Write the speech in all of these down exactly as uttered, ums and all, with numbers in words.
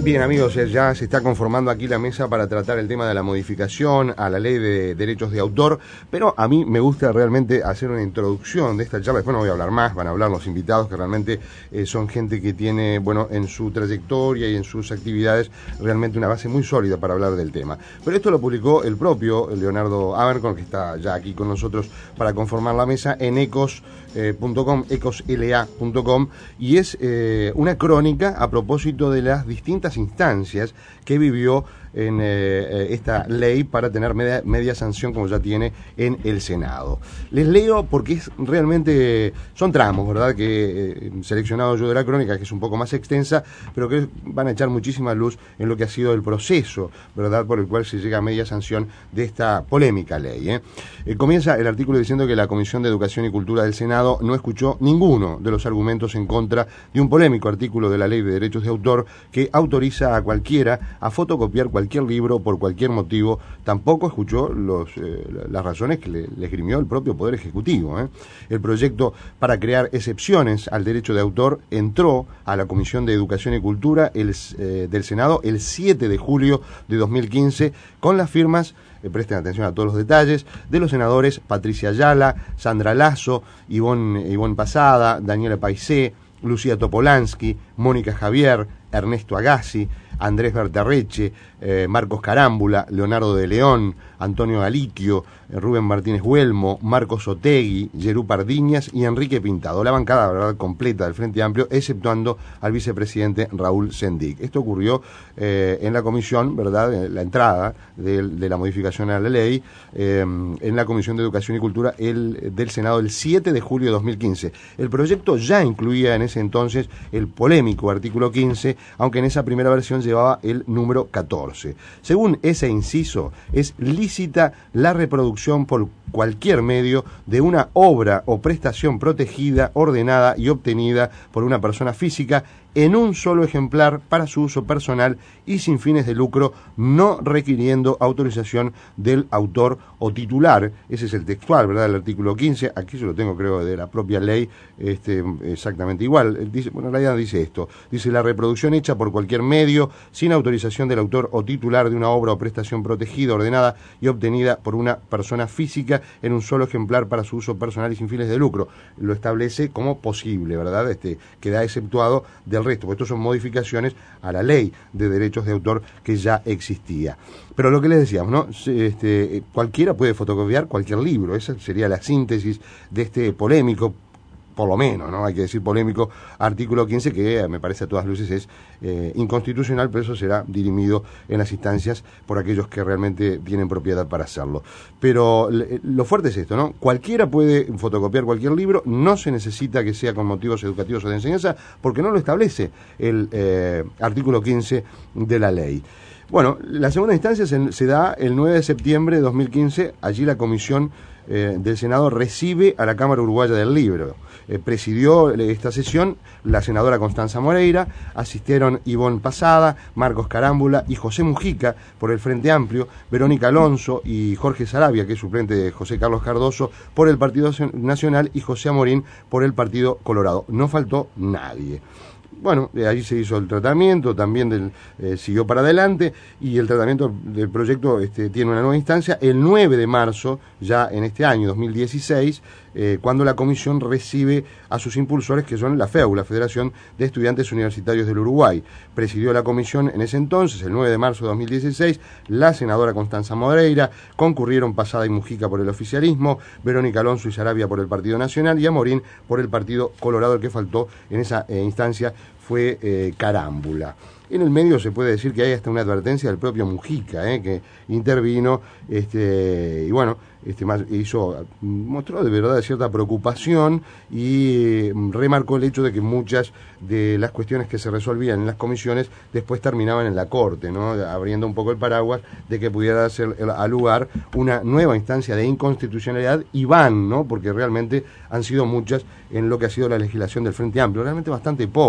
Bien, amigos, ya se está conformando aquí la mesa para tratar el tema de la modificación a la ley de derechos de autor, pero a mí me gusta realmente hacer una introducción de esta charla. Después no voy a hablar más, van a hablar los invitados, que realmente eh, son gente que tiene, bueno, en su trayectoria y en sus actividades realmente una base muy sólida para hablar del tema. Pero esto lo publicó el propio Leonardo Abercorn, que está ya aquí con nosotros para conformar la mesa, en ecos punto com, ecos la punto com, y es eh, una crónica a propósito de las distintas instancias que vivió en eh, esta ley para tener media, media sanción, como ya tiene en el Senado. Les leo porque es realmente, son tramos, ¿verdad?, que eh, seleccionado yo de la crónica, que es un poco más extensa, pero que van a echar muchísima luz en lo que ha sido el proceso, ¿verdad?, por el cual se llega a media sanción de esta polémica ley. ¿eh? Eh, comienza el artículo diciendo que la Comisión de Educación y Cultura del Senado no escuchó ninguno de los argumentos en contra de un polémico artículo de la Ley de Derechos de Autor que autoriza a cualquiera a fotocopiar cualquier libro por cualquier motivo. Tampoco escuchó los, eh, las razones que le, le esgrimió el propio Poder Ejecutivo. ¿eh? El proyecto para crear excepciones al derecho de autor entró a la Comisión de Educación y Cultura el, eh, del Senado el siete de julio de dos mil quince con las firmas, eh, presten atención a todos los detalles, de los senadores Patricia Ayala, Sandra Lasso, Ivonne, Ivonne Pasada, Daniela Paisé, Lucía Topolansky, Mónica Javier, Ernesto Agassi, Andrés Berterreche, eh, Marcos Carámbula, Leonardo de León, Antonio Galitio, eh, Rubén Martínez Huelmo, Marcos Otegui, Yerú Pardiñas y Enrique Pintado. La bancada, verdad, completa del Frente Amplio, exceptuando al vicepresidente Raúl Sendic. Esto ocurrió eh, en la comisión, verdad, en la entrada de, de la modificación a la ley, eh, en la Comisión de Educación y Cultura el, del Senado el siete de julio de dos mil quince. El proyecto ya incluía en ese entonces el polémico artículo quince, aunque en esa primera versión llevaba el número catorce. Según ese inciso, es lícita la reproducción por cualquier medio de una obra o prestación protegida, ordenada y obtenida por una persona física en un solo ejemplar para su uso personal y sin fines de lucro, no requiriendo autorización del autor o titular. Ese es el textual, ¿verdad?, del artículo quince. Aquí yo lo tengo, creo, de la propia ley, este, exactamente igual. Dice, bueno, en realidad dice esto. Dice: la reproducción hecha por cualquier medio, sin autorización del autor o titular de una obra o prestación protegida, ordenada y obtenida por una persona física en un solo ejemplar para su uso personal y sin fines de lucro. Lo establece como posible, ¿verdad?, este, queda exceptuado del resto, porque estos son modificaciones a la ley de derechos de autor que ya existía. Pero lo que les decíamos, ¿no? Este, cualquiera puede fotocopiar cualquier libro. Esa sería la síntesis de este polémico, por lo menos, ¿no?, hay que decir polémico, artículo quince, que eh, me parece a todas luces es eh, inconstitucional, pero eso será dirimido en las instancias por aquellos que realmente tienen propiedad para hacerlo. Pero le, lo fuerte es esto, ¿no? Cualquiera puede fotocopiar cualquier libro, no se necesita que sea con motivos educativos o de enseñanza, porque no lo establece el eh, artículo quince de la ley. Bueno, la segunda instancia se, se da el nueve de septiembre de dos mil quince. Allí la Comisión eh, del Senado recibe a la Cámara Uruguaya del Libro. Eh, presidió esta sesión la senadora Constanza Moreira, asistieron Ivonne Pasada, Marcos Carámbula y José Mujica por el Frente Amplio, Verónica Alonso y Jorge Sarabia, que es suplente de José Carlos Cardoso, por el Partido Nacional, y José Amorín por el Partido Colorado. No faltó nadie. Bueno, de allí se hizo el tratamiento, también del, eh, siguió para adelante, y el tratamiento del proyecto este, tiene una nueva instancia el nueve de marzo, ya en este año dos mil dieciséis, eh, cuando la Comisión recibe a sus impulsores, que son la FEU, la Federación de Estudiantes Universitarios del Uruguay. Presidió la Comisión en ese entonces, el nueve de marzo de dos mil dieciséis, la senadora Constanza Moreira, concurrieron Pasada y Mujica por el oficialismo, Verónica Alonso y Sarabia por el Partido Nacional y Amorín por el Partido Colorado. El que faltó en esa eh, instancia fue eh, Carámbula. En el medio se puede decir que hay hasta una advertencia del propio Mujica, eh, que intervino, este, y bueno, este, más hizo, mostró de verdad cierta preocupación y remarcó el hecho de que muchas de las cuestiones que se resolvían en las comisiones después terminaban en la Corte, ¿no?, abriendo un poco el paraguas de que pudiera hacer al lugar una nueva instancia de inconstitucionalidad, y van, ¿no?, porque realmente han sido muchas en lo que ha sido la legislación del Frente Amplio, realmente bastante pobre. ¿Por qué?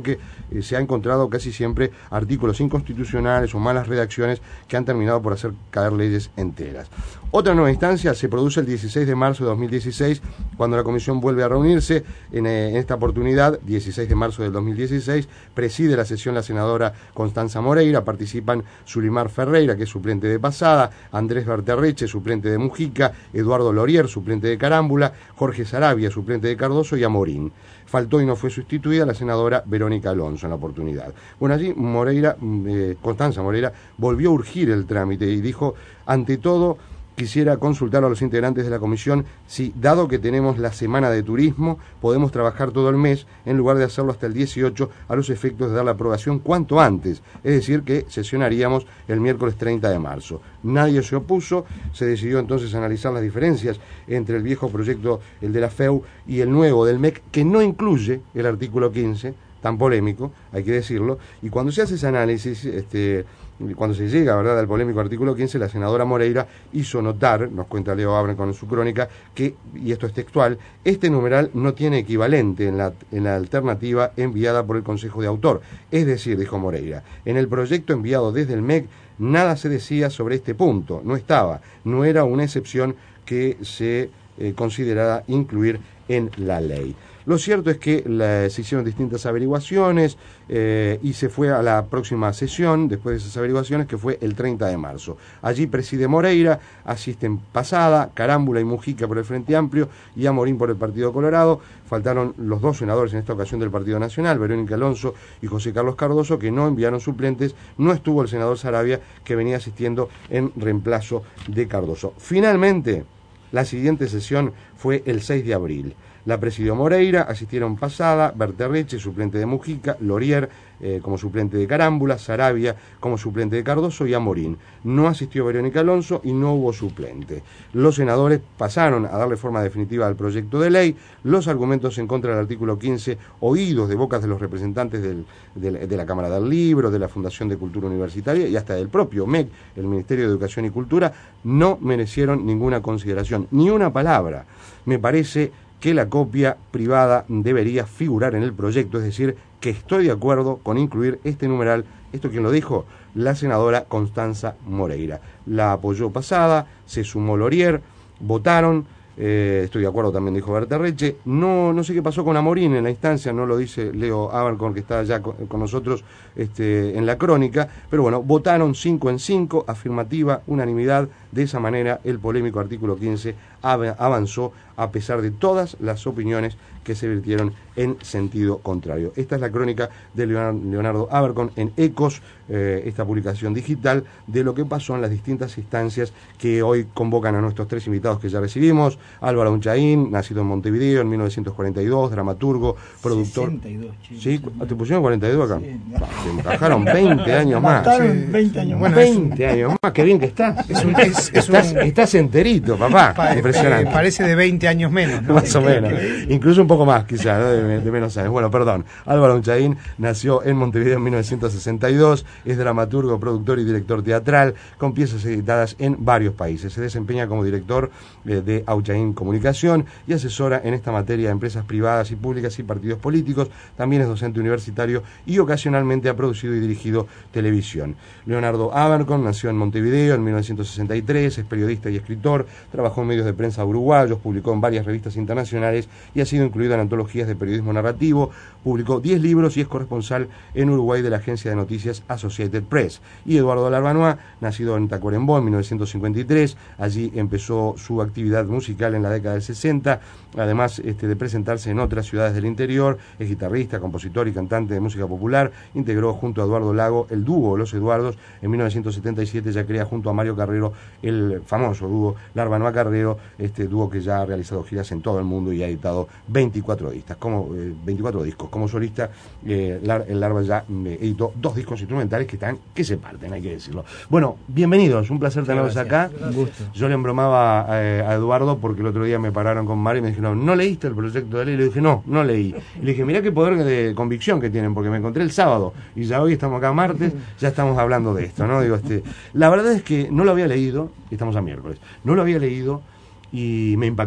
porque eh, se ha encontrado casi siempre artículos inconstitucionales o malas redacciones que han terminado por hacer caer leyes enteras. Otra nueva instancia se produce el dieciséis de marzo de dos mil dieciséis, cuando la comisión vuelve a reunirse. En, eh, en esta oportunidad, dieciséis de marzo del dos mil dieciséis, preside la sesión la senadora Constanza Moreira, participan Zulimar Ferreira, que es suplente de Pasada, Andrés Berterreche, suplente de Mujica, Eduardo Lorier, suplente de Carámbula, Jorge Sarabia, suplente de Cardoso, y Amorín. Faltó y no fue sustituida la senadora Verónica Alonso en la oportunidad. Bueno, allí Moreira, eh, Constanza Moreira volvió a urgir el trámite y dijo, ante todo, quisiera consultar a los integrantes de la comisión si, dado que tenemos la semana de turismo, podemos trabajar todo el mes en lugar de hacerlo hasta el dieciocho, a los efectos de dar la aprobación cuanto antes, es decir, que sesionaríamos el miércoles treinta de marzo. Nadie se opuso, se decidió entonces analizar las diferencias entre el viejo proyecto, el de la F E U, y el nuevo del M E C, que no incluye el artículo quince, tan polémico, hay que decirlo, y cuando se hace ese análisis, este, cuando se llega, ¿verdad?, al polémico artículo quince, la senadora Moreira hizo notar, nos cuenta Leo Abercon en su crónica, que, y esto es textual, este numeral no tiene equivalente en la, en la alternativa enviada por el Consejo de Autor. Es decir, dijo Moreira, en el proyecto enviado desde el M E C nada se decía sobre este punto, no estaba, no era una excepción que se eh, considerara incluir en la ley. Lo cierto es que la, se hicieron distintas averiguaciones eh, y se fue a la próxima sesión, después de esas averiguaciones, que fue el treinta de marzo. Allí preside Moreira, asisten Pasada, Carámbula y Mujica por el Frente Amplio y Amorín por el Partido Colorado. Faltaron los dos senadores en esta ocasión del Partido Nacional, Verónica Alonso y José Carlos Cardoso, que no enviaron suplentes. No estuvo el senador Sarabia, que venía asistiendo en reemplazo de Cardoso. Finalmente, la siguiente sesión fue el seis de abril. La presidió Moreira, asistieron Pasada, Berterreche, suplente de Mujica, Lorier eh, como suplente de Carámbula, Sarabia como suplente de Cardoso y Amorín. No asistió Verónica Alonso y no hubo suplente. Los senadores pasaron a darle forma definitiva al proyecto de ley. Los argumentos en contra del artículo quince, oídos de bocas de los representantes del, de, de la Cámara del Libro, de la Fundación de Cultura Universitaria y hasta del propio M E C, el Ministerio de Educación y Cultura, no merecieron ninguna consideración, ni una palabra. Me parece que la copia privada debería figurar en el proyecto, es decir, que estoy de acuerdo con incluir este numeral. ¿Esto quién lo dijo? La senadora Constanza Moreira. La apoyó Pasada, se sumó Lorier, votaron, eh, estoy de acuerdo también, dijo Berterreche. No, no sé qué pasó con Amorín en la instancia, no lo dice Leo Abercon, que está ya con, con nosotros este, en la crónica, pero bueno, votaron cinco en cinco, afirmativa, unanimidad. De esa manera, el polémico artículo quince avanzó a pesar de todas las opiniones que se vertieron en sentido contrario. Esta es la crónica de Leonardo Abercon en Ecos, eh, esta publicación digital de lo que pasó en las distintas instancias que hoy convocan a nuestros tres invitados que ya recibimos. Álvaro Unchaín, nacido en Montevideo en mil novecientos cuarenta y dos, dramaturgo, productor. sesenta y dos, chicos. ¿Sí? ¿Te pusieron cuarenta y dos acá? Sí. Se encajaron veinte años más. Sí. veinte años bueno, más. veinte años más, qué bien que estás. Es un, es, es estás, un... estás enterito, papá. Pa, Impresionante. Eh, parece de veinte años menos, ¿no? Más o menos. Incluso un poco más, quizás, ¿no? de, de menos años. Bueno, perdón. Álvaro Unchaín nació en Montevideo en mil novecientos sesenta y dos, es dramaturgo, productor y director teatral, con piezas editadas en varios países. Se desempeña como director eh, de Unchaín Comunicación y asesora en esta materia a empresas privadas y públicas y partidos políticos. También es docente universitario y ocasionalmente ha producido y dirigido televisión. Leonardo Abercon nació en Montevideo en mil novecientos sesenta y tres, es periodista y escritor, trabajó en medios de prensa uruguayos, publicó en varias revistas internacionales y ha sido incluido en antologías de periodismo narrativo, publicó diez libros y es corresponsal en Uruguay de la agencia de noticias Associated Press. Y Eduardo Larbanois, nacido en Tacuarembó en mil novecientos cincuenta y tres, allí empezó su actividad musical en la década del sesenta, además este, de presentarse en otras ciudades del interior, es guitarrista, compositor y cantante de música popular, integró junto a Eduardo Lago el dúo Los Eduardos, en mil novecientos setenta y siete ya crea junto a Mario Carrero el famoso dúo Larbanois Carrero, este dúo que ya ha realizado giras en todo el mundo y ha editado veinticuatro discos. Como, eh, veinticuatro discos. Como solista, eh, Lar, el Larva ya eh, editó dos discos instrumentales que están, que se parten, hay que decirlo. Bueno, bienvenidos, un placer tenerlos acá. Un gusto. Yo le embromaba a, a Eduardo porque el otro día me pararon con Mario y me dijeron, ¿no leíste el proyecto de ley? Y le dije, no, no leí. Y le dije, mirá qué poder de convicción que tienen, porque me encontré el sábado y ya hoy estamos acá martes, ya estamos hablando de esto, ¿no? Digo, este, la verdad es que no lo había leído, estamos a miércoles, no lo había leído y me impactó.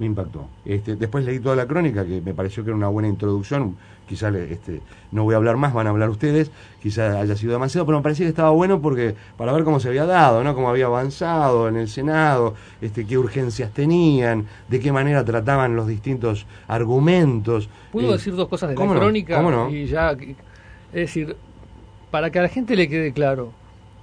me impactó. Este, después leí toda la crónica, que me pareció que era una buena introducción. Quizás este, no voy a hablar más, van a hablar ustedes, quizás haya sido demasiado, pero me parecía que estaba bueno porque para ver cómo se había dado, ¿no? Cómo había avanzado en el Senado, este, qué urgencias tenían, de qué manera trataban los distintos argumentos. ¿Puedo eh, decir dos cosas de la ¿cómo no? crónica? ¿Cómo no? Y ya, es decir, para que a la gente le quede claro,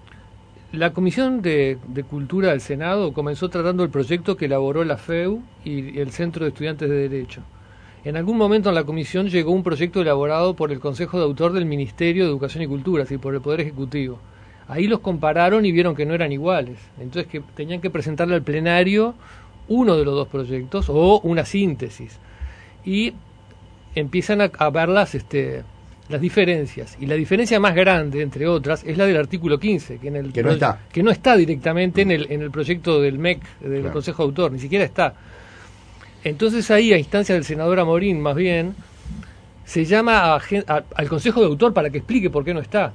la Comisión de, de Cultura del Senado comenzó tratando el proyecto que elaboró la F E U y el Centro de Estudiantes de Derecho. En algún momento en la comisión llegó un proyecto elaborado por el Consejo de Autor del Ministerio de Educación y Cultura, es decir, por el Poder Ejecutivo. Ahí los compararon y vieron que no eran iguales. Entonces que tenían que presentarle al plenario uno de los dos proyectos o una síntesis. Y empiezan a, a ver las, este, las diferencias. Y la diferencia más grande, entre otras, es la del artículo quince, que, en el que, no, está. que no está directamente en el, en el proyecto del M E C, del claro. Consejo de Autor, ni siquiera está. Entonces ahí, a instancia del senador Amorín, más bien, se llama a, a, al Consejo de Autor para que explique por qué no está.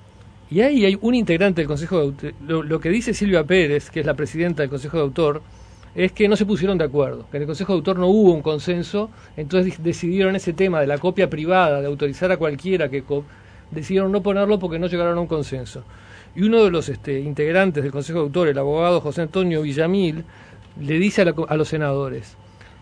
Y ahí hay un integrante del Consejo de Autor. Lo, lo que dice Silvia Pérez, que es la presidenta del Consejo de Autor, es que no se pusieron de acuerdo, que en el Consejo de Autor no hubo un consenso, entonces decidieron ese tema de la copia privada, de autorizar a cualquiera que co decidieron no ponerlo porque no llegaron a un consenso. Y uno de los este, integrantes del Consejo de Autor, el abogado José Antonio Villamil, le dice a, la, a los senadores: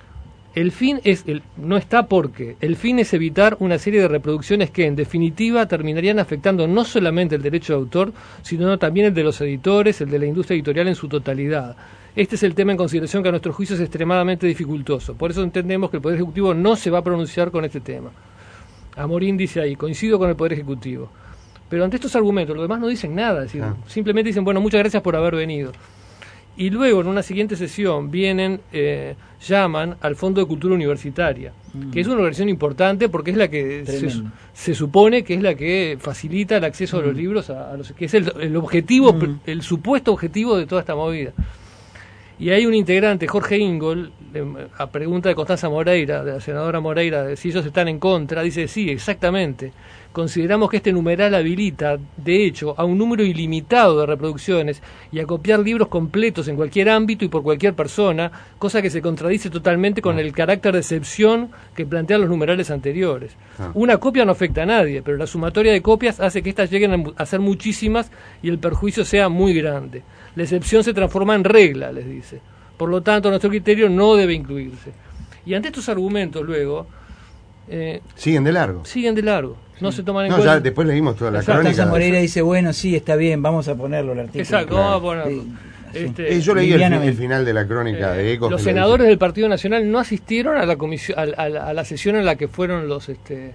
el fin es el, no está porque el fin es evitar una serie de reproducciones que en definitiva terminarían afectando no solamente el derecho de autor, sino también el de los editores, el de la industria editorial en su totalidad. Este es el tema en consideración que a nuestro juicio es extremadamente dificultoso. Por eso entendemos que el Poder Ejecutivo no se va a pronunciar con este tema. Amorín dice ahí: coincido con el Poder Ejecutivo. Pero ante estos argumentos, los demás no dicen nada, es decir, ah. simplemente dicen, bueno, muchas gracias por haber venido. Y luego, en una siguiente sesión, vienen, eh, llaman al Fondo de Cultura Universitaria, mm. que es una organización importante porque es la que se, se supone que es la que facilita el acceso mm. a los libros, a, a los, que es el, el objetivo, mm. el supuesto objetivo de toda esta movida. Y hay un integrante, Jorge Ingol, a pregunta de Constanza Moreira, de la senadora Moreira, de si ellos están en contra, dice: sí, exactamente. Consideramos que este numeral habilita, de hecho, a un número ilimitado de reproducciones y a copiar libros completos en cualquier ámbito y por cualquier persona, cosa que se contradice totalmente con el carácter de excepción que plantean los numerales anteriores. Ah. Una copia no afecta a nadie, pero la sumatoria de copias hace que éstas lleguen a ser muchísimas y el perjuicio sea muy grande. La excepción se transforma en regla, les dice. Por lo tanto, nuestro criterio no debe incluirse. Y ante estos argumentos, luego... Eh, siguen de largo. Siguen de largo. No sí. se toman en no, cuenta. Ya después leímos toda la Exacto, crónica. Moreira dice, bueno, sí, está bien, vamos a ponerlo el artículo. Exacto, claro. vamos a ponerlo. Sí. Este, eh, yo leí el, el final de la crónica eh, de Ecos. Los senadores del Partido Nacional no asistieron a la comisión, a, a, a la sesión en la que fueron los... este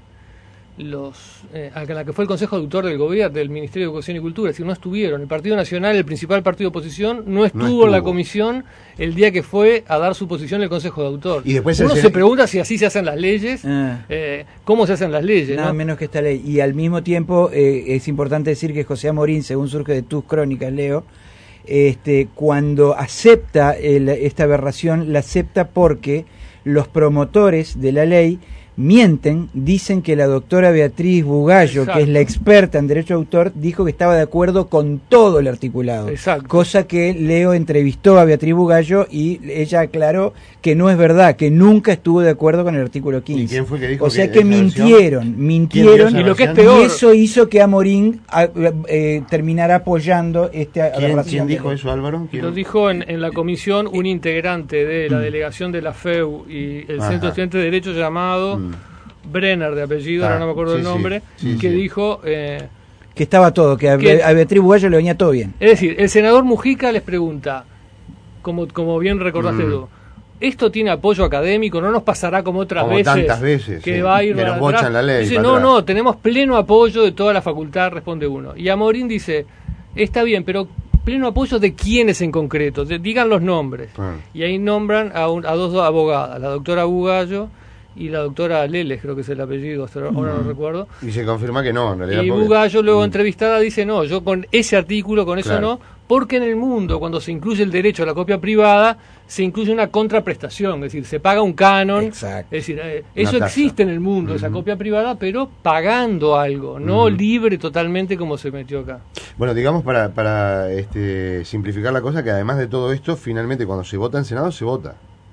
los eh, a la que fue el Consejo de Autor del Gobierno, del Ministerio de Educación y Cultura, es decir, no estuvieron. El Partido Nacional, el principal partido de oposición, no estuvo, no estuvo en la comisión el día que fue a dar su posición el Consejo de Autor. Y después uno se, se pregunta si así se hacen las leyes, ah. eh, cómo se hacen las leyes. Nada ¿no? menos que esta ley. Y al mismo tiempo eh, es importante decir que José Amorín, según surge de tus crónicas, Leo, este, cuando acepta el, esta aberración, la acepta porque los promotores de la ley mienten, dicen que la doctora Beatriz Bugallo, Exacto. que es la experta en derecho de autor, dijo que estaba de acuerdo con todo el articulado. Exacto. Cosa que Leo entrevistó a Beatriz Bugallo y ella aclaró que no es verdad, que nunca estuvo de acuerdo con el artículo quince. ¿Y quién fue que dijo o sea que, que mintieron, mintieron, y lo que es peor, y eso hizo que Amorín a, eh, terminara apoyando este aberración. ¿Quién dijo eso, Álvaro? ¿Quién? Lo dijo en, en la comisión un integrante de la delegación de la F E U y el Ajá. Centro de Estudiantes de Derecho llamado mm. Brenner, de apellido, ah, ahora no me acuerdo sí, el nombre, sí, sí, que sí. dijo... Eh, que estaba todo, que a, que a Beatriz Bugallo le venía todo bien. Es decir, el senador Mujica les pregunta, como, como bien recordaste mm. tú, ¿esto tiene apoyo académico? ¿No nos pasará como otras como veces? tantas veces, que sí. va a ir que nos bochan la ley. Dice, no, atrás. no, tenemos pleno apoyo de toda la facultad, responde uno. Y Amorín dice, está bien, pero pleno apoyo de quiénes en concreto, de, digan los nombres. Ah. Y ahí nombran a, un, a dos abogadas, la doctora Bugallo y la doctora Leles, creo que es el apellido, hasta ahora mm. no recuerdo. Y se confirma que no, en realidad. Y porque... Bugallo luego mm. entrevistada dice, no, yo con ese artículo, con eso claro. no, porque en el mundo, cuando se incluye el derecho a la copia privada, se incluye una contraprestación, es decir, se paga un canon. Exacto. Es decir, eh, eso existe en el mundo, uh-huh. esa copia privada, pero pagando algo, no uh-huh. libre totalmente como se metió acá. Bueno, digamos para, para este, simplificar la cosa, que además de todo esto, finalmente cuando se vota en Senado, se vota.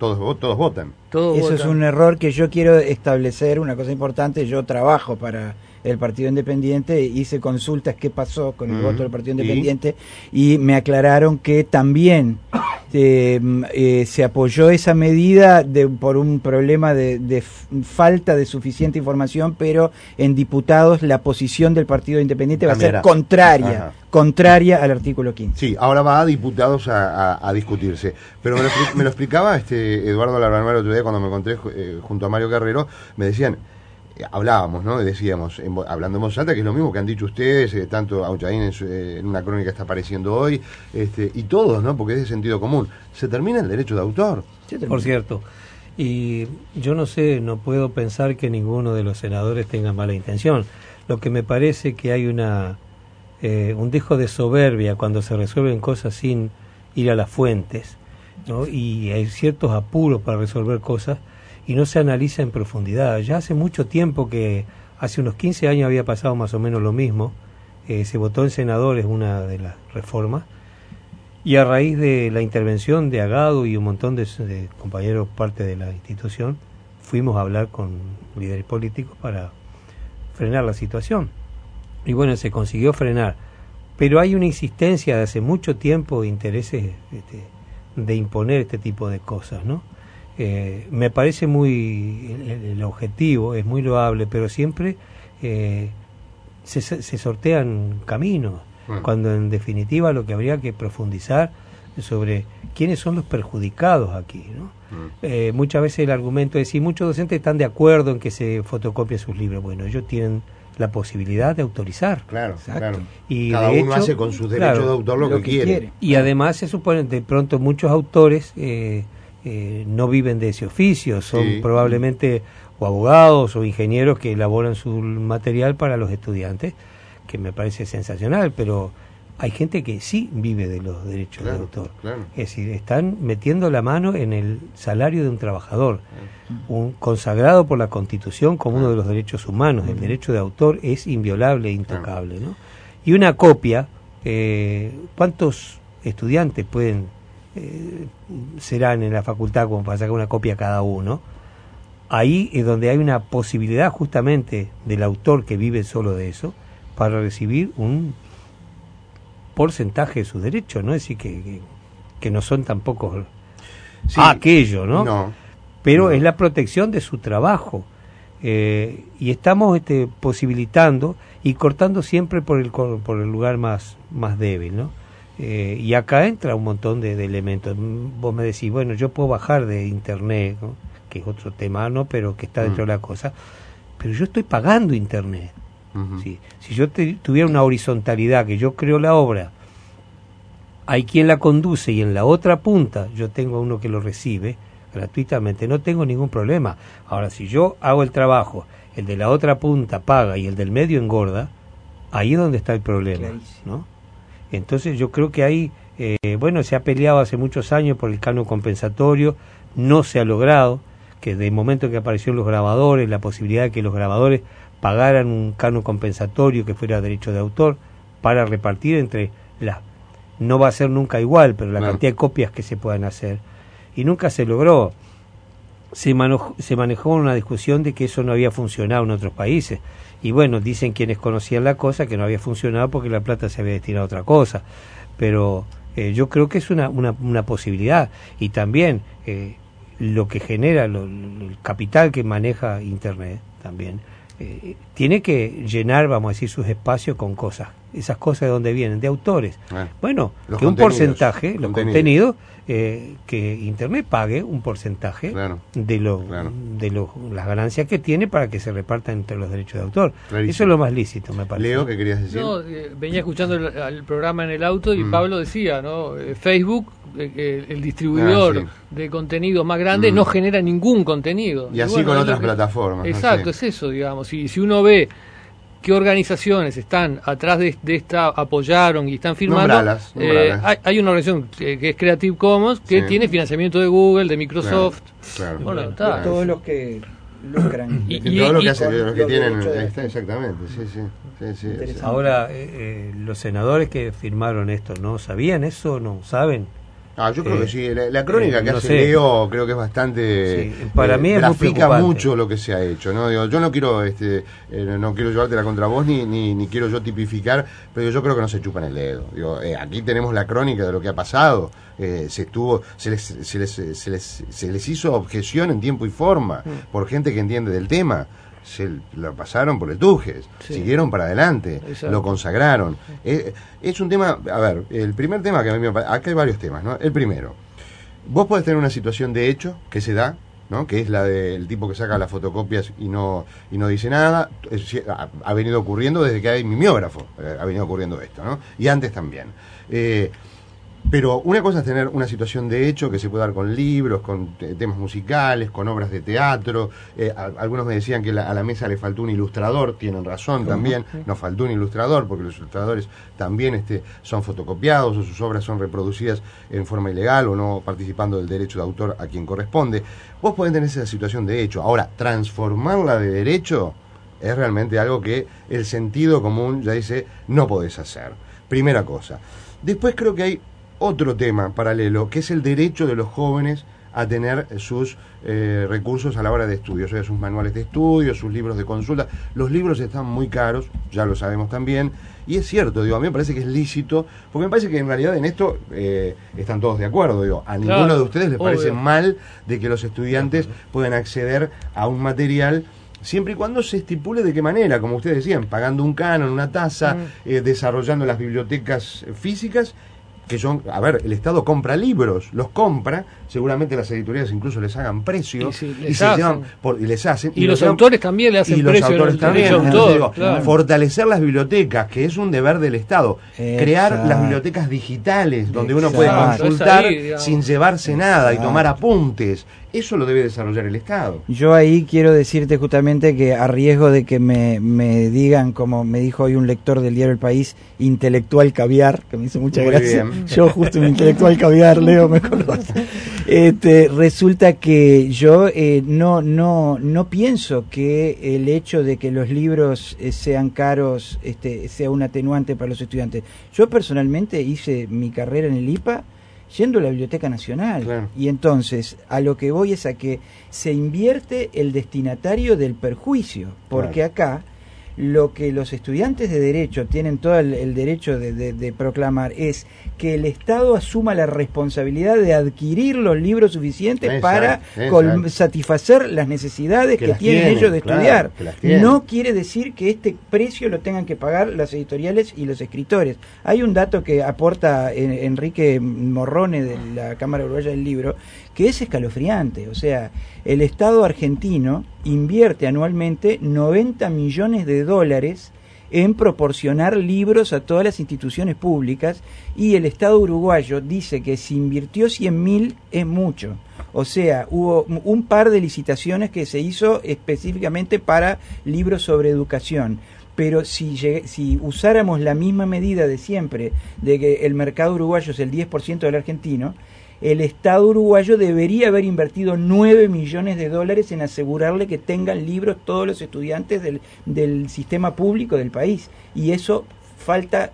todos, todos votan. Todos Eso votan. es un error que yo quiero establecer, una cosa importante. Yo trabajo para el Partido Independiente, hice consultas qué pasó con el Mm. voto del Partido ¿Y? Independiente y me aclararon que también eh, eh, se apoyó esa medida de, por un problema de, de f- falta de suficiente información, pero en diputados la posición del Partido Independiente va a ser Cambiará. contraria, Ajá. contraria al artículo quince. Sí, ahora va a diputados a, a, a discutirse. Pero me lo, expli- me lo explicaba este Eduardo Larbanmar el otro día cuando me encontré eh, junto a Mario Carrero, me decían, eh, hablábamos, ¿no? Y decíamos, en vo- hablando en voz alta, que es lo mismo que han dicho ustedes, eh, tanto Auchaín en, su- eh, en una crónica está apareciendo hoy, este, y todos, ¿no? Porque es de sentido común. Se termina el derecho de autor. Por cierto, y yo no sé, no puedo pensar que ninguno de los senadores tenga mala intención. Lo que me parece que hay una eh, un dejo de soberbia cuando se resuelven cosas sin ir a las fuentes, ¿no? Y hay ciertos apuros para resolver cosas y no se analiza en profundidad. Ya hace mucho tiempo que, hace unos quince años había pasado más o menos lo mismo, eh, se votó en senadores una de las reformas, y a raíz de la intervención de Agado y un montón de, de compañeros parte de la institución, fuimos a hablar con líderes políticos para frenar la situación. Y bueno, se consiguió frenar. Pero hay una insistencia de hace mucho tiempo, intereses este, de imponer este tipo de cosas, ¿no? Eh, me parece muy, el, el objetivo es muy loable, pero siempre eh, se, se sortean caminos. Bueno. Cuando en definitiva lo que habría que profundizar sobre quiénes son los perjudicados aquí, ¿no? Mm. Eh, muchas veces el argumento es, si muchos docentes están de acuerdo en que se fotocopien sus libros, bueno, ellos tienen la posibilidad de autorizar. Claro, Exacto. claro. Y Cada de uno hecho, hace con sus derechos claro, de autor lo, lo que, que quiere. quiere. Y además se supone, de pronto muchos autores eh, eh, no viven de ese oficio, son Sí. probablemente o abogados o ingenieros que elaboran su material para los estudiantes, que me parece sensacional, pero hay gente que sí vive de los derechos Claro, de autor. claro. Es decir, están metiendo la mano en el salario de un trabajador, un consagrado por la Constitución como uno de los derechos humanos. El derecho de autor es inviolable e intocable, ¿no? Y una copia, eh, ¿cuántos estudiantes pueden eh, serán en la facultad como para sacar una copia cada uno? Ahí es donde hay una posibilidad justamente del autor que vive solo de eso para recibir un porcentaje de sus derechos, ¿no? Es decir, que, que, que no son tampoco Sí. aquello, ¿no? No. Pero no. es la protección de su trabajo. Eh, y estamos este, posibilitando y cortando siempre por el cor- por el lugar más, más débil, ¿no? Eh, y acá entra un montón de, de elementos. Vos me decís, bueno, yo puedo bajar de internet, ¿no? Que es otro tema, ¿no? Pero que está dentro Mm. de la cosa. Pero yo estoy pagando internet. Ujú. Sí. Si yo te- tuviera una horizontalidad, que yo creo la obra, hay quien la conduce y en la otra punta yo tengo a uno que lo recibe gratuitamente, no tengo ningún problema. Ahora, si yo hago el trabajo, el de la otra punta paga y el del medio engorda, ahí es donde está el problema, Clarísimo. ¿no? Entonces yo creo que ahí, eh, bueno, se ha peleado hace muchos años por el canon compensatorio, no se ha logrado, que de momento que aparecieron los grabadores, la posibilidad de que los grabadores pagaran un canon compensatorio que fuera derecho de autor para repartir entre las, no va a ser nunca igual, pero la Claro. cantidad de copias que se puedan hacer, y nunca se logró. Se manejó, se manejó una discusión de que eso no había funcionado en otros países, y bueno, dicen quienes conocían la cosa que no había funcionado porque la plata se había destinado a otra cosa, pero eh, yo creo que es una, una, una posibilidad, y también eh, lo que genera lo, el capital que maneja Internet también eh, tiene que llenar, vamos a decir, sus espacios con cosas. Esas cosas de dónde vienen, de autores. Ah. Bueno, Los que un contenidos, porcentaje, los contenidos. contenidos, eh, que Internet pague un porcentaje Claro, de, lo, claro. de lo, las ganancias que tiene para que se repartan entre los derechos de autor. Clarísimo. Eso es lo más lícito, me parece. Leo, ¿qué querías decir? No, eh, venía escuchando el, el programa en el auto y Mm. Pablo decía, ¿no? Eh, Facebook, eh, eh, el distribuidor Ah, sí. de contenido más grande, Mm. no genera ningún contenido. Y así bueno, con es otras lo que- plataformas. no Exacto, sé. es eso, digamos. Y si uno ve qué organizaciones están atrás de, de esta, apoyaron y están firmando, Nombralas, eh, nombralas. hay, hay una organización que, que es Creative Commons, que Sí. tiene financiamiento de Google, de Microsoft. Claro. Bueno, Claro. está. Todos los que lucran. Y- Y todo lo que y- hace, con los que los tienen, derechos de- ahí está, exactamente, sí, sí, sí, sí, Interesante. Ahora, eh, eh, los senadores que firmaron esto, ¿no sabían eso? ¿No saben? Ah, yo creo Eh, que sí. La, la crónica eh, que no hace sé. Leo creo que es bastante... Sí, para mí es muy grafica preocupante. mucho lo que se ha hecho, ¿no? Digo, yo no quiero este eh, no quiero llevarte la contra vos ni, ni, ni quiero yo tipificar, pero yo creo que no se chupan el dedo. Digo, eh, aquí tenemos la crónica de lo que ha pasado. Eh, se estuvo se les, se, les, se, les, se les hizo objeción en tiempo y forma mm. por gente que entiende del tema. Se lo pasaron por el Tujes, sí. siguieron para adelante, Exacto. lo consagraron. Es, es un tema, a ver, el primer tema que a mí me parece, acá hay varios temas, ¿no? El primero, vos podés tener una situación de hecho que se da, ¿no? Que es la del tipo que saca las fotocopias y no y no dice nada. Es, ha, ha venido ocurriendo desde que hay mimeógrafo, eh, ha venido ocurriendo esto, ¿no? Y antes también. Eh, Pero una cosa es tener una situación de hecho que se puede dar con libros, con te temas musicales, con obras de teatro. Eh, a, algunos me decían que la, a la mesa le faltó un ilustrador, tienen razón también, nos faltó un ilustrador porque los ilustradores también este, son fotocopiados o sus obras son reproducidas en forma ilegal o no participando del derecho de autor a quien corresponde. Vos podés tener esa situación de hecho. Ahora, transformarla de derecho es realmente algo que el sentido común ya dice no podés hacer. Primera cosa. Después creo que hay otro tema paralelo, que es el derecho de los jóvenes a tener sus eh, recursos a la hora de estudio, o sea, sus manuales de estudio, sus libros de consulta. Los libros están muy caros, ya lo sabemos también, y es cierto, digo, a mí me parece que es lícito, porque me parece que en realidad en esto eh, están todos de acuerdo, digo, a ninguno claro, de ustedes les obvio. parece mal de que los estudiantes puedan acceder a un material siempre y cuando se estipule de qué manera, como ustedes decían, pagando un canon, una tasa, mm. eh, desarrollando las bibliotecas físicas, que son, a ver, el Estado compra libros, los compra, seguramente las editoriales incluso les hagan precio y, sí, les y se llevan por, y les hacen y, y los, los autores también le hacen y precio los autores también, autor, digo, claro. Fortalecer las bibliotecas, que es un deber del Estado. Exacto. Crear las bibliotecas digitales donde Exacto. uno puede consultar ahí, sin llevarse nada Exacto. y tomar apuntes. Eso lo debe desarrollar el Estado. Yo ahí quiero decirte justamente que a riesgo de que me, me digan, como me dijo hoy un lector del diario El País, intelectual caviar, que me hizo mucha Muy gracia. Bien. Yo justo un intelectual caviar, Leo me conoce. Este, resulta que yo eh, no, no, no pienso que el hecho de que los libros eh, sean caros este, sea un atenuante para los estudiantes. Yo personalmente hice mi carrera en el I P A yendo a la Biblioteca Nacional, claro. y entonces a lo que voy es a que se invierte el destinatario del perjuicio, porque claro. acá lo que los estudiantes de Derecho tienen todo el, el derecho de, de, de proclamar es que el Estado asuma la responsabilidad de adquirir los libros suficientes exacto, para exacto. satisfacer las necesidades que, que las tienen, tienen ellos de claro, estudiar. No quiere decir que este precio lo tengan que pagar las editoriales y los escritores. Hay un dato que aporta Enrique Morrone de la Cámara Uruguaya del Libro, que es escalofriante. O sea, el Estado argentino invierte anualmente noventa millones de dólares en proporcionar libros a todas las instituciones públicas, y el Estado uruguayo dice que si invirtió cien mil es mucho. O sea, hubo un par de licitaciones que se hizo específicamente para libros sobre educación. Pero si, llegue, si usáramos la misma medida de siempre, de que el mercado uruguayo es el diez por ciento del argentino, el Estado uruguayo debería haber invertido nueve millones de dólares en asegurarle que tengan libros todos los estudiantes del, del sistema público del país. Y eso falta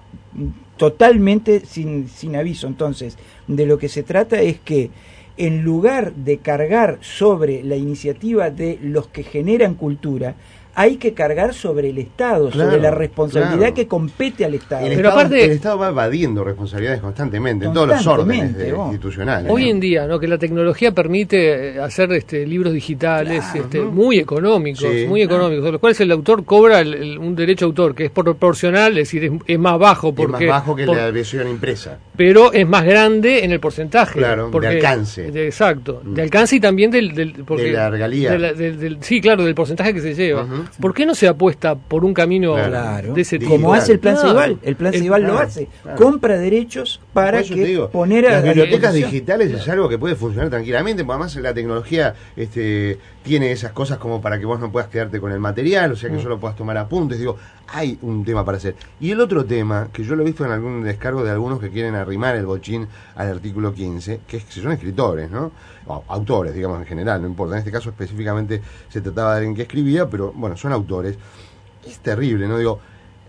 totalmente sin, sin aviso. Entonces, de lo que se trata es que en lugar de cargar sobre la iniciativa de los que generan cultura, hay que cargar sobre el Estado, claro, sobre la responsabilidad claro. que compete al Estado. El, Pero Estado, aparte, el Estado va evadiendo responsabilidades constantemente, en todos los órdenes de, institucionales. Hoy ¿no? en día, ¿no? que la tecnología permite hacer este, libros digitales claro, este, ¿no? muy económicos, sí, muy económicos, de los cuales el autor cobra el, el, un derecho de autor que es proporcional, es decir, es, es más bajo. Porque, es más bajo que por, la versión impresa. Pero es más grande en el porcentaje. Claro, porque, de alcance. De, exacto, mm. de alcance y también del... del porque, de la regalía. De la, del, del, sí, claro, del porcentaje que se lleva. Uh-huh. ¿Por qué no se apuesta por un camino claro. de ese tipo? Como hace el plan claro. Ceibal, el plan Ceibal lo hace, claro. compra derechos para que digo, poner a las bibliotecas a digitales claro. es algo que puede funcionar tranquilamente, porque además la tecnología este, tiene esas cosas como para que vos no puedas quedarte con el material, o sea que mm. solo puedas tomar apuntes. Digo, hay un tema para hacer. Y el otro tema, que yo lo he visto en algún descargo de algunos que quieren arrimar el bochín al artículo quince, que es que son escritores, ¿no? O autores, digamos, en general, no importa. En este caso específicamente se trataba de alguien que escribía, pero bueno, son autores. Es terrible, ¿no? Digo,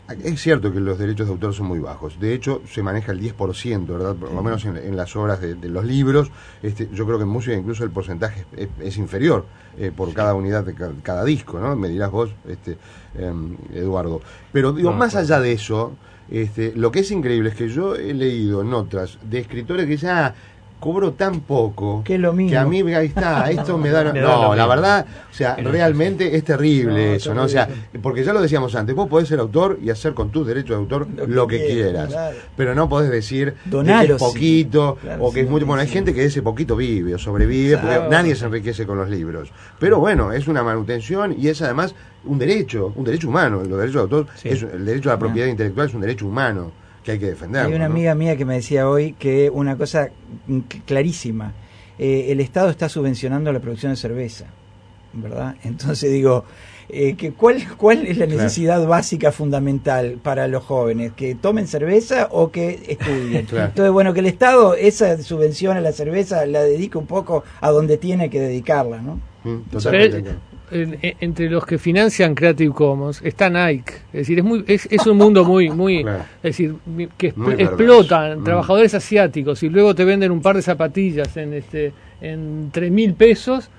Es cierto que los derechos de autor son muy bajos. De hecho, se maneja el diez por ciento, ¿verdad? Por lo menos en, en las obras de, de los libros. Este, yo creo que en música incluso el porcentaje es, es inferior eh, por cada unidad de cada, cada disco, ¿no? Me dirás vos, este, eh, Eduardo. Pero digo, más allá de eso, este, lo que es increíble es que yo he leído notas de escritores que ya cobro tan poco que, lo mismo. que a mí ahí está, esto me da... me no, da la verdad, o sea, Pero realmente es terrible no, eso, ¿no? O sea, porque ya lo decíamos antes, vos podés ser autor y hacer con tus derechos de autor lo, lo que, que quieras, claro. Pero no podés decir Donalo, que es poquito, sí. Claro, o que sí, es mucho... Bueno, hay sí. gente que de ese poquito vive o sobrevive, claro. porque nadie se enriquece con los libros. Pero bueno, es una manutención y es además un derecho, un derecho humano. Los derechos de autor, sí. es, el derecho a la propiedad ah. intelectual es un derecho humano que hay que defender. Hay una ¿no? amiga mía que me decía hoy que una cosa clarísima, eh, el Estado está subvencionando la producción de cerveza, ¿verdad? Entonces digo, eh, que ¿cuál, ¿cuál es la necesidad claro. básica fundamental para los jóvenes? ¿Que tomen cerveza o que estudien? Claro. Entonces, bueno, que el Estado esa subvención a la cerveza la dedique un poco a donde tiene que dedicarla, ¿no? Mm, totalmente. Pero, en, en, entre los que financian Creative Commons está Nike, es decir, es muy es, es un mundo muy muy claro. es decir, que muy explotan mm. trabajadores asiáticos y luego te venden un par de zapatillas en este en tres mil pesos.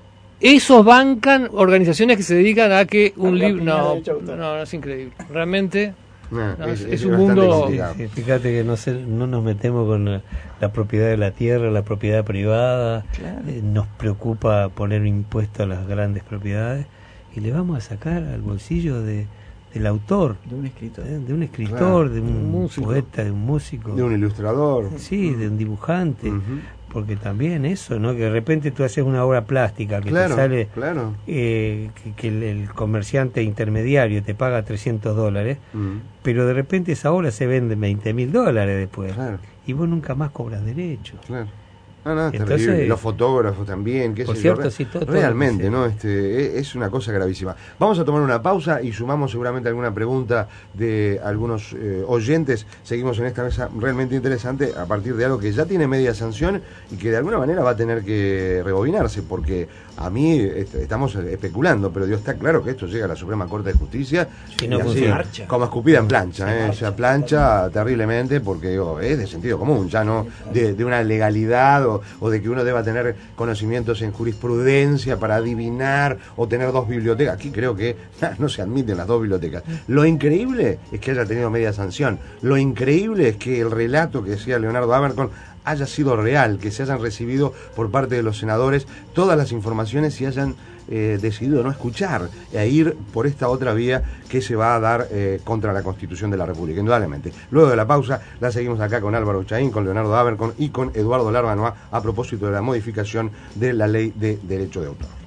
Esos bancan organizaciones que se dedican a que un libro no, no no es increíble realmente. No, no, es, es, es, es un mundo sí, sí, fíjate que no, se, no nos metemos con la, la propiedad de la tierra, la propiedad privada, claro. eh, nos preocupa poner un impuesto a las grandes propiedades y le vamos a sacar al bolsillo de, del autor, de un escritor, eh, de un escritor, claro. de un, un poeta, de un músico, de un ilustrador, sí, de un dibujante. Uh-huh. Porque también eso, ¿no? Que de repente tú haces una obra plástica que claro, te sale, claro. eh, que, que el, el comerciante intermediario te paga trescientos dólares, mm. pero de repente esa obra se vende veinte mil dólares después. Claro. Y vos nunca más cobras derechos. Claro. No, no, Entonces, los fotógrafos también, qué por sé cierto, yo. Sí, todo, realmente, todo ¿no? Este, es una cosa gravísima. Vamos a tomar una pausa y sumamos seguramente alguna pregunta de algunos eh, oyentes. Seguimos en esta mesa realmente interesante a partir de algo que ya tiene media sanción y que de alguna manera va a tener que rebobinarse, porque a mí est- estamos especulando, pero Dios está claro que esto llega a la Suprema Corte de Justicia y no así, como escupida en plancha, ¿eh? O sea, plancha terriblemente porque digo, es de sentido común, ya no de, de una legalidad o o de que uno deba tener conocimientos en jurisprudencia para adivinar o tener dos bibliotecas. Aquí creo que no se admiten las dos bibliotecas. Lo increíble es que haya tenido media sanción. Lo increíble es que el relato que decía Leonardo Abercorn haya sido real, que se hayan recibido por parte de los senadores todas las informaciones y hayan eh, decidido no escuchar e ir por esta otra vía que se va a dar eh, contra la Constitución de la República, indudablemente. Luego de la pausa, la seguimos acá con Álvaro Chaín, con Leonardo Abercorn y con Eduardo Larbanois a propósito de la modificación de la Ley de Derecho de Autor.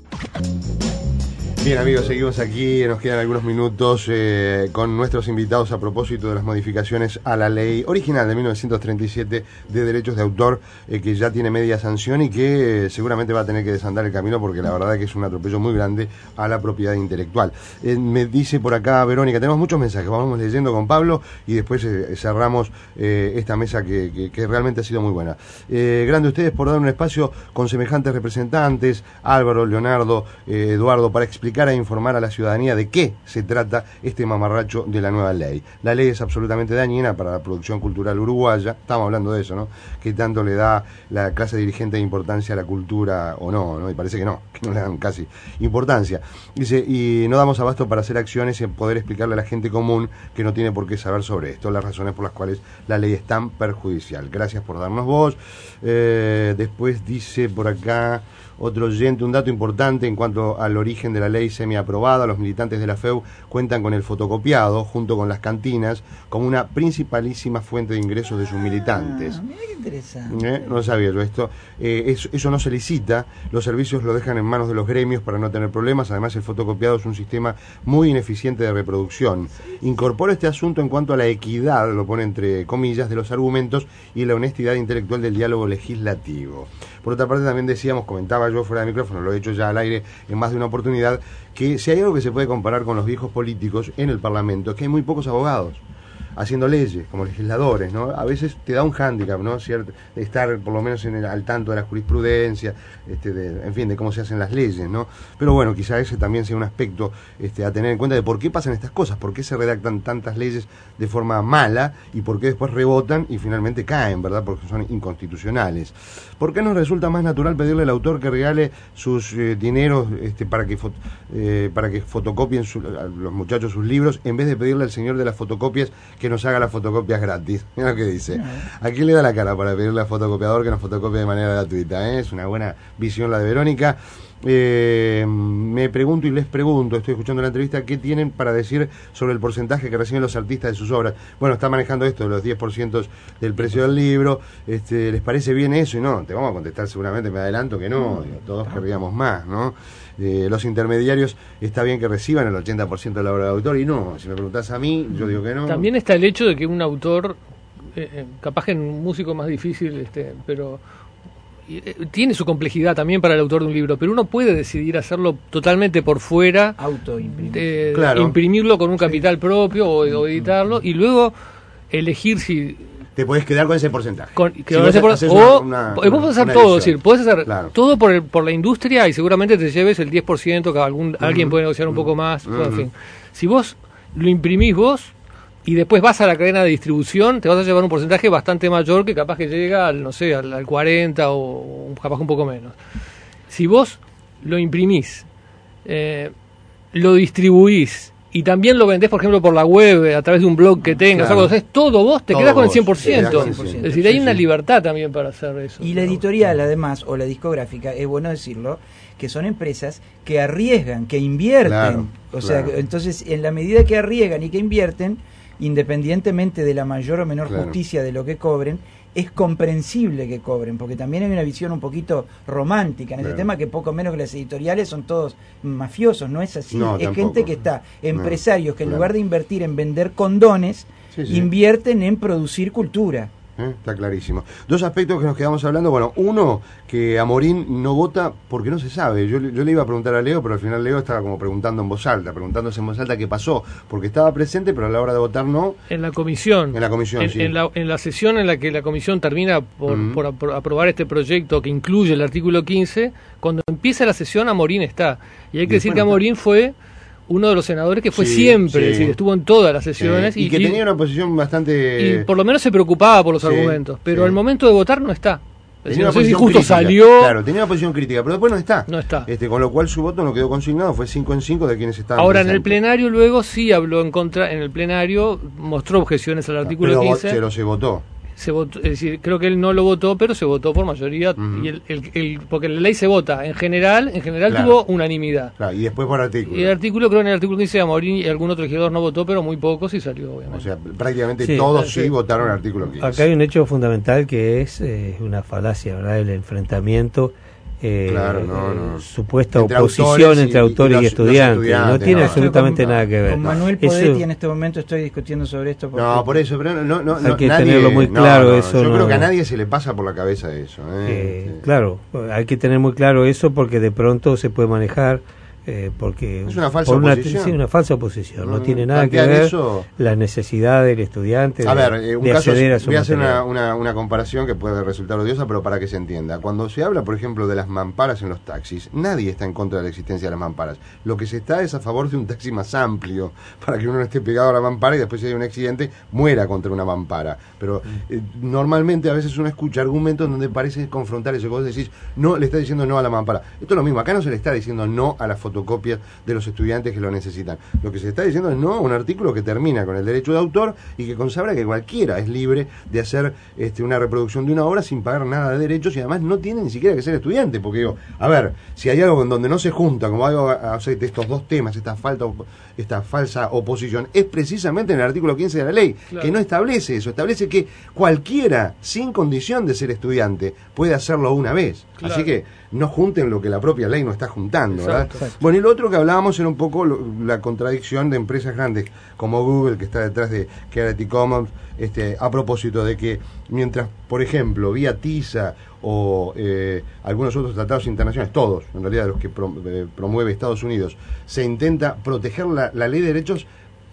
Bien, amigos, seguimos aquí, nos quedan algunos minutos eh, con nuestros invitados a propósito de las modificaciones a la ley original de mil novecientos treinta y siete de derechos de autor, eh, que ya tiene media sanción y que eh, seguramente va a tener que desandar el camino porque la verdad que es un atropello muy grande a la propiedad intelectual. Eh, me dice por acá Verónica, tenemos muchos mensajes, vamos leyendo con Pablo y después eh, cerramos eh, esta mesa que, que, que realmente ha sido muy buena. Eh, grande ustedes por dar un espacio con semejantes representantes, Álvaro, Leonardo, eh, Eduardo, para explicar a informar a la ciudadanía de qué se trata este mamarracho de la nueva ley. La ley es absolutamente dañina para la producción cultural uruguaya, estamos hablando de eso, ¿no? Que tanto le da la clase dirigente de importancia a la cultura o no, ¿no? Y parece que no, que no le dan casi importancia. Dice, y no damos abasto para hacer acciones y poder explicarle a la gente común que no tiene por qué saber sobre esto, las razones por las cuales la ley es tan perjudicial. Gracias por darnos voz. Eh, después dice por acá otro oyente, un dato importante en cuanto al origen de la ley semiaprobada: los militantes de la F E U cuentan con el fotocopiado, junto con las cantinas, como una principalísima fuente de ingresos de sus militantes. Ah, mira qué interesante. ¿Eh? No sabía yo esto. Eh, eso, eso no se licita, los servicios lo dejan en manos de los gremios para no tener problemas. Además, el fotocopiado es un sistema muy ineficiente de reproducción. Incorpora este asunto en cuanto a la equidad, lo pone entre comillas, de los argumentos y la honestidad intelectual del diálogo legislativo. Por otra parte, también decíamos, comentaba yo fuera de micrófono, lo he hecho ya al aire en más de una oportunidad, que si hay algo que se puede comparar con los viejos políticos en el Parlamento, es que hay muy pocos abogados. haciendo leyes, como legisladores, ¿no? A veces te da un hándicap, ¿no? Cierto, estar por lo menos en el, al tanto de la jurisprudencia, este, de, en fin, de cómo se hacen las leyes, ¿no? Pero bueno, quizá ese también sea un aspecto este, a tener en cuenta de por qué pasan estas cosas, por qué se redactan tantas leyes de forma mala y por qué después rebotan y finalmente caen, ¿verdad? Porque son inconstitucionales. ¿Por qué nos resulta más natural pedirle al autor que regale sus eh, dineros este, para que fot eh, para que fotocopien su, a los muchachos sus libros en vez de pedirle al señor de las fotocopias que nos haga las fotocopias gratis? Mira lo que dice. ¿A quién le da la cara para pedirle al fotocopiador que nos fotocopie de manera gratuita? ¿eh? Es una buena visión la de Verónica. Eh, me pregunto y les pregunto, estoy escuchando la entrevista, ¿qué tienen para decir sobre el porcentaje que reciben los artistas de sus obras? Bueno, está manejando esto de los diez por ciento del precio del libro. Este, ¿les parece bien eso? Y no, te vamos a contestar seguramente, me adelanto que no, digo, todos querríamos más, ¿no? Eh, los intermediarios está bien que reciban el ochenta por ciento de la obra de autor y no, si me preguntás a mí, yo digo que no. También está el hecho de que un autor, eh, capaz que en un músico más difícil, este, pero tiene su complejidad también para el autor de un libro, pero uno puede decidir hacerlo totalmente por fuera, autoimprimir, claro. Imprimirlo con un capital sí. propio o, o editarlo y luego elegir si te puedes quedar con ese porcentaje. Con, que si ese por, o una, vos podés hacer todo, es decir, podés hacer claro. todo por el, por la industria y seguramente te lleves el diez por ciento, que algún, uh-huh. alguien puede negociar un uh-huh. poco más, uh-huh. en fin. Si vos lo imprimís vos y después vas a la cadena de distribución, te vas a llevar un porcentaje bastante mayor que capaz que llega al, no sé, al, al cuarenta o capaz un poco menos. Si vos lo imprimís, eh, lo distribuís y también lo vendés, por ejemplo, por la web, a través de un blog que tengas, claro. algo, haces todo vos, te todo quedás con el cien por ciento. cien por ciento. Es decir, hay sí, una sí. libertad también para hacer eso. Y la editorial, además, o la discográfica, es bueno decirlo, que son empresas que arriesgan, que invierten. Claro, o sea, claro. entonces, en la medida que arriesgan y que invierten, independientemente de la mayor o menor claro. justicia de lo que cobren, es comprensible que cobren, porque también hay una visión un poquito romántica en claro. este tema, que poco menos que las editoriales son todos mafiosos, no es así, no, es tampoco. Gente que está, empresarios no, que en claro. lugar de invertir en vender condones, sí, sí. invierten en producir cultura. ¿Eh? Está clarísimo. Dos aspectos que nos quedamos hablando. Bueno, uno, que Amorín no vota porque no se sabe. Yo, yo le iba a preguntar a Leo, pero al final Leo estaba como preguntando en voz alta, preguntándose en voz alta qué pasó, porque estaba presente, pero a la hora de votar no. En la comisión. En la comisión, en, sí. En la, en la sesión en la que la comisión termina por, uh-huh. por, por aprobar este proyecto que incluye el artículo quince, cuando empieza la sesión Amorín está. Y hay que y decir que Amorín fue uno de los senadores que fue sí, siempre, sí. es decir, estuvo en todas las sesiones. Sí. Y, y que y, tenía una posición bastante... Y por lo menos se preocupaba por los sí, argumentos, pero sí. al momento de votar no está. Es decir, no sé si justo crítica. salió... Claro, tenía una posición crítica, pero después no está. No está. Este, con lo cual su voto no quedó consignado, fue cinco en cinco de quienes estaban Ahora, presentes. En el plenario luego sí habló en contra, en el plenario mostró objeciones al artículo pero quince. Pero se votó. Se votó, es decir, creo que él no lo votó, pero se votó por mayoría, uh-huh. y el, el, el, porque la ley se vota en general, en general claro. tuvo unanimidad. Claro, y después por artículo. Y el artículo, creo en el artículo quince Amorín y algún otro legislador no votó, pero muy pocos y salió, obviamente. O sea, prácticamente sí, todos sí, sí votaron el artículo quince. Acá hay un hecho fundamental que es eh, una falacia, ¿verdad? El enfrentamiento. Eh, claro, no, no. Supuesta entre oposición entre autores y, y, y estudiantes. estudiantes. No tiene no, absolutamente con, nada que ver. Con Manuel Podetti eso, en este momento estoy discutiendo sobre esto. No, por eso, pero no, no, hay que nadie, tenerlo muy claro. No, no, eso yo no, creo que a nadie se le pasa por la cabeza eso. ¿eh? Eh, sí. Claro, hay que tener muy claro eso porque de pronto se puede manejar. Eh, porque es una falsa una, oposición. Sí, una falsa oposición. No, no tiene nada que ver eso... la necesidad del estudiante a de, ver, eh, un de caso, acceder a su voy a hacer material. una, una, una comparación que puede resultar odiosa, pero para que se entienda. Cuando se habla, por ejemplo, de las mamparas en los taxis, nadie está en contra de la existencia de las mamparas. Lo que se está es a favor de un taxi más amplio, para que uno no esté pegado a la mampara y después si hay un accidente muera contra una mampara. Pero eh, normalmente a veces uno escucha argumentos donde parece confrontar eso. Vos decís, no, le está diciendo no a la mampara. Esto es lo mismo, acá no se le está diciendo no a las fotocopias de los estudiantes que lo necesitan. Lo que se está diciendo es no a un artículo que termina con el derecho de autor y que consagra que cualquiera es libre de hacer este, una reproducción de una obra sin pagar nada de derechos y además no tiene ni siquiera que ser estudiante, porque digo, a ver, si hay algo en donde no se junta, como algo, o sea, estos dos temas, esta falta, esta falsa oposición, es precisamente en el artículo quince de la ley, claro. que no establece eso, establece que cualquiera, sin condición de ser estudiante, puede hacerlo una vez. Claro. Así que no junten lo que la propia ley no está juntando, exacto, ¿verdad? Exacto. Bueno, y lo otro que hablábamos era un poco lo, la contradicción de empresas grandes como Google, que está detrás de Creative Commons, este, a propósito de que mientras, por ejemplo, vía TISA o eh, algunos otros tratados internacionales, todos, en realidad los que pro, eh, promueve Estados Unidos, se intenta proteger la, la ley de derechos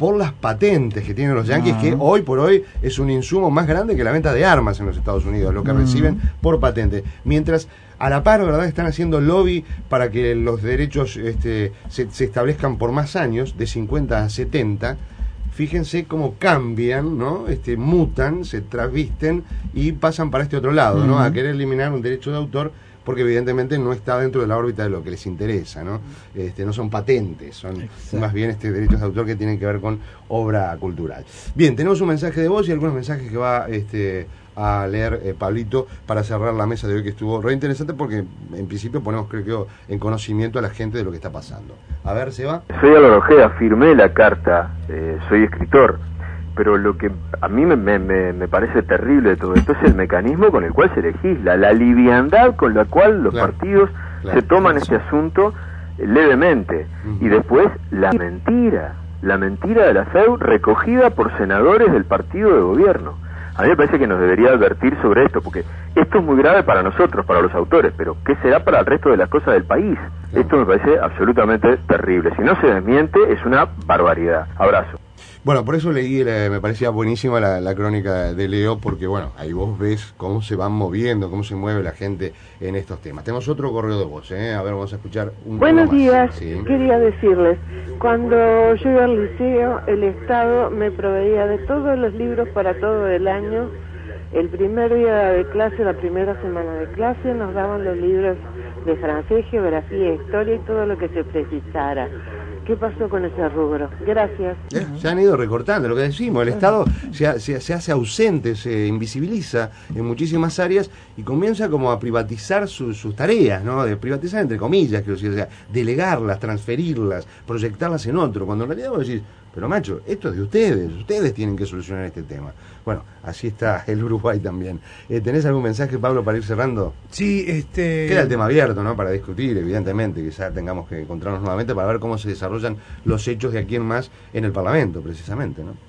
por las patentes que tienen los yanquis, Ah. que hoy por hoy es un insumo más grande que la venta de armas en los Estados Unidos, lo que Mm. reciben por patente. Mientras a la par, ¿verdad?, están haciendo lobby para que los derechos este, se, se establezcan por más años, de cincuenta a setenta. Fíjense cómo cambian, ¿no? Este, mutan, se trasvisten y pasan para este otro lado, ¿no? Ujú. A querer eliminar un derecho de autor porque evidentemente no está dentro de la órbita de lo que les interesa, ¿no? Este, no son patentes, son Exacto. más bien este derechos de autor que tienen que ver con obra cultural. Bien, tenemos un mensaje de voz y algunos mensajes que va este, a leer eh, Pablito para cerrar la mesa de hoy, que estuvo re interesante porque en principio ponemos, creo que, en conocimiento a la gente de lo que está pasando. A ver, Seba. Soy Álvaro Ojeda, firmé la carta, eh, soy escritor, pero lo que a mí me, me, me parece terrible de todo esto es el mecanismo con el cual se legisla, la liviandad con la cual los Claro, partidos claro, se toman claro. este asunto eh, levemente, Ujú. y después la mentira, la mentira de la F E U recogida por senadores del partido de gobierno. A mí me parece que nos debería advertir sobre esto, porque esto es muy grave para nosotros, para los autores, pero ¿qué será para el resto de las cosas del país? Claro. Esto me parece absolutamente terrible. Si no se desmiente, es una barbaridad. Abrazo. Bueno, por eso leí, eh, me parecía buenísima la, la crónica de Leo, porque bueno, ahí vos ves cómo se van moviendo, cómo se mueve la gente en estos temas. Tenemos otro correo de voz, ¿eh? A ver, vamos a escuchar un Buenos uno más. días, Sí. quería decirles, cuando yo iba al liceo, el Estado me proveía de todos los libros para todo el año. El primer día de clase, la primera semana de clase, nos daban los libros de francés, geografía, historia y todo lo que se precisara. ¿Qué pasó con ese rubro? Gracias. Eh, Se han ido recortando, lo que decimos, el Estado se, ha- se, se hace ausente, se invisibiliza en muchísimas áreas y comienza como a privatizar su- sus tareas, ¿no? De privatizar entre comillas, quiero decir, o sea, delegarlas, transferirlas, proyectarlas en otro, cuando en realidad vos decís, pero macho, esto es de ustedes, ustedes tienen que solucionar este tema. Bueno, así está el Uruguay también. Eh, ¿Tenés algún mensaje, Pablo, para ir cerrando? Sí, este... Queda el tema abierto, ¿no? Para discutir, evidentemente, quizá tengamos que encontrarnos nuevamente para ver cómo se desarrollan los hechos de aquí en más en el Parlamento, precisamente, ¿no?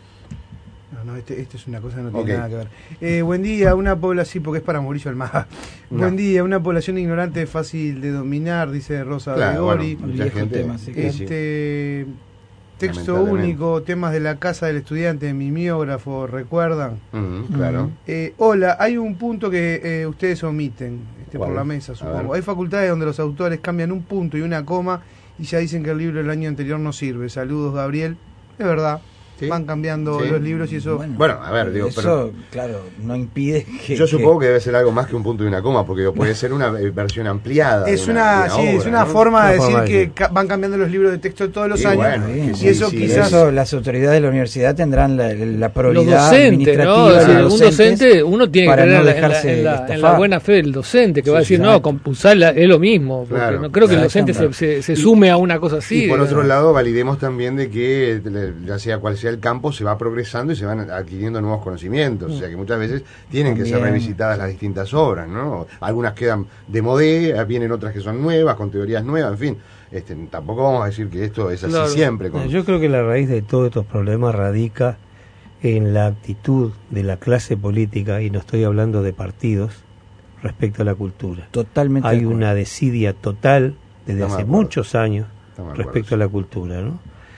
No, no, este, este es una cosa que no tiene Ok. nada que ver. Eh, buen día, una población, porque es para Mauricio Almada. No. Buen día, una población ignorante fácil de dominar, dice Rosa Claro, Gregori. bueno, mucha Viejo gente, tema, sí, claro. sí. Este texto Lamentablemente. único, temas de la casa del estudiante, mimeógrafo, ¿recuerdan? Ujú, claro. Ujú. Eh, hola, hay un punto que eh, ustedes omiten este, ¿Cuál? por la mesa, A supongo. ver. Hay facultades donde los autores cambian un punto y una coma y ya dicen que el libro del año anterior no sirve. Saludos, Gabriel. Es verdad, Sí. van cambiando Sí. los libros y eso... Bueno, a ver, digo, eso, pero- claro, no impide que... Yo supongo que debe ser algo más que un punto y una coma, porque digo, puede ser una eh, versión ampliada. Es de una, de sí, obra, es una ¿no? forma Una de decir forma de que decir. ca- van cambiando los libros de texto todos los Sí, años bueno, es que Bien. sí, y eso sí, quizás... Eso, las autoridades de la universidad tendrán la, la Los prioridad docentes, ¿no? administrativa Es decir, de los un docentes docente, uno tiene que para creer no en, la, en la- dejarse en la- en la estafar. buena fe del docente, que va a decir, Sí, no, exacto. compulsarla es lo mismo. Porque Claro, no creo que el docente se, exactamente. se, se sume a una cosa así. Y por ¿no? otro lado, validemos también de que, eh, ya sea cual sea el campo, se va progresando y se van adquiriendo nuevos conocimientos. O sea que muchas veces tienen que ser También. revisitadas las distintas obras, ¿no? Algunas quedan de modé, vienen otras que son nuevas, con teorías nuevas, en fin. Este, tampoco vamos a decir que esto es así Claro. siempre. Con... Yo creo que la raíz de todos estos problemas radica en la actitud de la clase política, y no estoy hablando de partidos, respecto a la cultura. Totalmente. Hay de acuerdo. una desidia total desde Estamos hace de acuerdo. muchos años Estamos de respecto a acuerdo, la cultura, ¿no?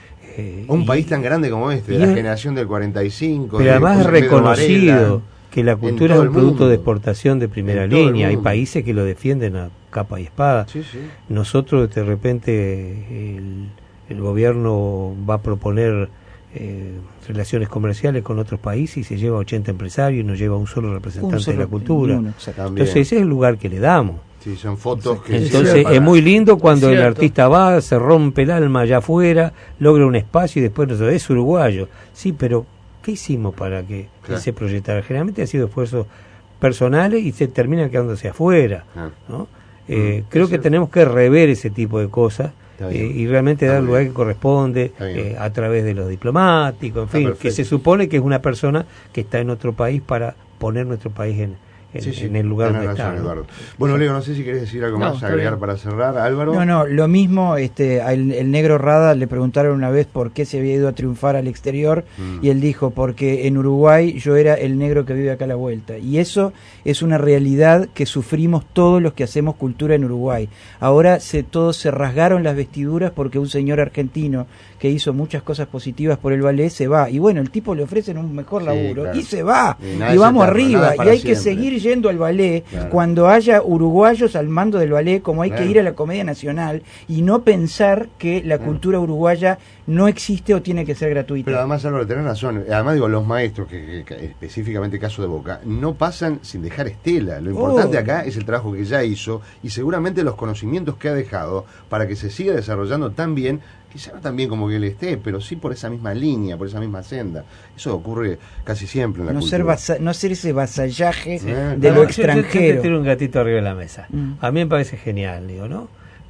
Eh, Un y- país tan grande como este, de y la es- generación del cuarenta y cinco. Pero de además es José Pedro reconocido Varela, que la en cultura es todo un el producto mundo. de exportación de primera En todo el línea. Hay mundo. países que lo defienden a capa y espada. Sí, sí. Nosotros, de repente, el, el gobierno va a proponer eh, relaciones comerciales con otros países y se lleva ochenta empresarios y no lleva un solo representante Un solo- de la cultura. ni uno, exacto. También. Entonces ese es el lugar que le damos. Sí, son fotos que... Entonces para- es muy lindo cuando Es el cierto. artista va, se rompe el alma allá afuera, logra un espacio y después no sé, es uruguayo. Sí, pero ¿qué hicimos para que Claro. él se proyectara? Generalmente ha sido esfuerzos personales y se terminan quedándose afuera. Ah. ¿no? Eh, Mm, creo es que cierto. tenemos que rever ese tipo de cosas Está eh, bien. y realmente Está dar el muy lugar bien. que corresponde Está bien. eh, a través de los diplomáticos, en Está fin, que perfecto. se supone que es una persona que está en otro país para poner nuestro país en, en, Sí, sí, en el lugar tenés donde razón, está, ¿no? Eduardo. Bueno, Leo, no sé si querés decir algo No, más, está agregar bien. para cerrar. Álvaro. No, no, lo mismo, este, al el negro Rada le preguntaron una vez por qué se había ido a triunfar al exterior Mm. y él dijo, porque en Uruguay yo era el negro que vive acá a la vuelta. Y eso es una realidad que sufrimos todos los que hacemos cultura en Uruguay. Ahora se, todos se rasgaron las vestiduras porque un señor argentino que hizo muchas cosas positivas por el ballet se va. Y bueno, el tipo le ofrecen un mejor Sí, laburo claro. y se va. Y Y, nada es vamos eterno, nada arriba. es Y para hay que siempre. seguir yendo al ballet Claro. cuando haya uruguayos al mando del ballet, como hay Claro. que ir a la Comedia Nacional y no pensar que la Claro. cultura uruguaya no existe o tiene que ser gratuita. Pero además, Álvaro, tenés razón. Además, digo, los maestros, que, que- que específicamente caso de Boca, no pasan sin dejar estela. Lo importante Oh. acá es el trabajo que ya hizo y seguramente los conocimientos que ha dejado para que se siga desarrollando tan bien, quizá no tan bien como que él esté, pero sí por esa misma línea, por esa misma senda. Eso ocurre casi siempre en la no cultura. ser, vasa- no ser ese vasallaje Sí. de Ah, lo Yo- yo- yo extranjero. te tiro un gatito arriba de la mesa. Mm. A mí me parece genial, digo, ¿no?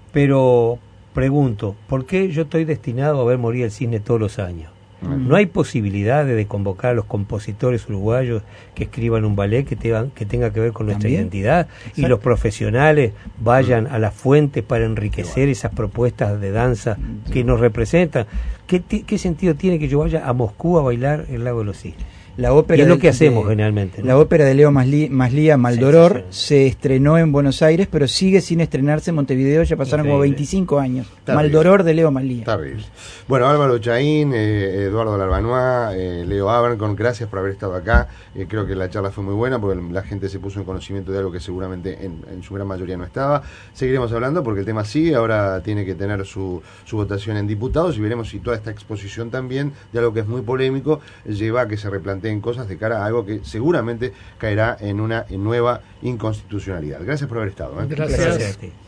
Pero pregunto, ¿por qué yo estoy destinado a ver morir el cisne todos los años? Mm. ¿No hay posibilidad de convocar a los compositores uruguayos que escriban un ballet que, tengan, que tenga que ver con nuestra También. identidad y Exacto. los profesionales vayan a las fuentes para enriquecer esas propuestas de danza que nos representan? ¿Qué, ti- ¿Qué sentido tiene que yo vaya a Moscú a bailar el Lago de los Cisnes? La ópera Y es lo de- que hacemos de- generalmente, ¿no? La ópera de Leo Masli- Maslía, Maldoror, Sensaciones. se estrenó en Buenos Aires, pero sigue sin estrenarse en Montevideo, ya pasaron como Increíble. veinticinco años. Terrible. Maldoror de Leo Maslía. Terrible. Bueno, Álvaro Chaín, eh, Eduardo Larbanois, eh, Leo Abercon, gracias por haber estado acá. Eh, creo que la charla fue muy buena porque la gente se puso en conocimiento de algo que seguramente en, en su gran mayoría no estaba. Seguiremos hablando porque el tema sigue, ahora tiene que tener su, su votación en diputados y veremos si toda esta exposición también de algo que es muy polémico lleva a que se replanteen cosas de cara a algo que seguramente caerá en una nueva inconstitucionalidad. Gracias por haber estado. ¿eh? Gracias. Gracias a ti.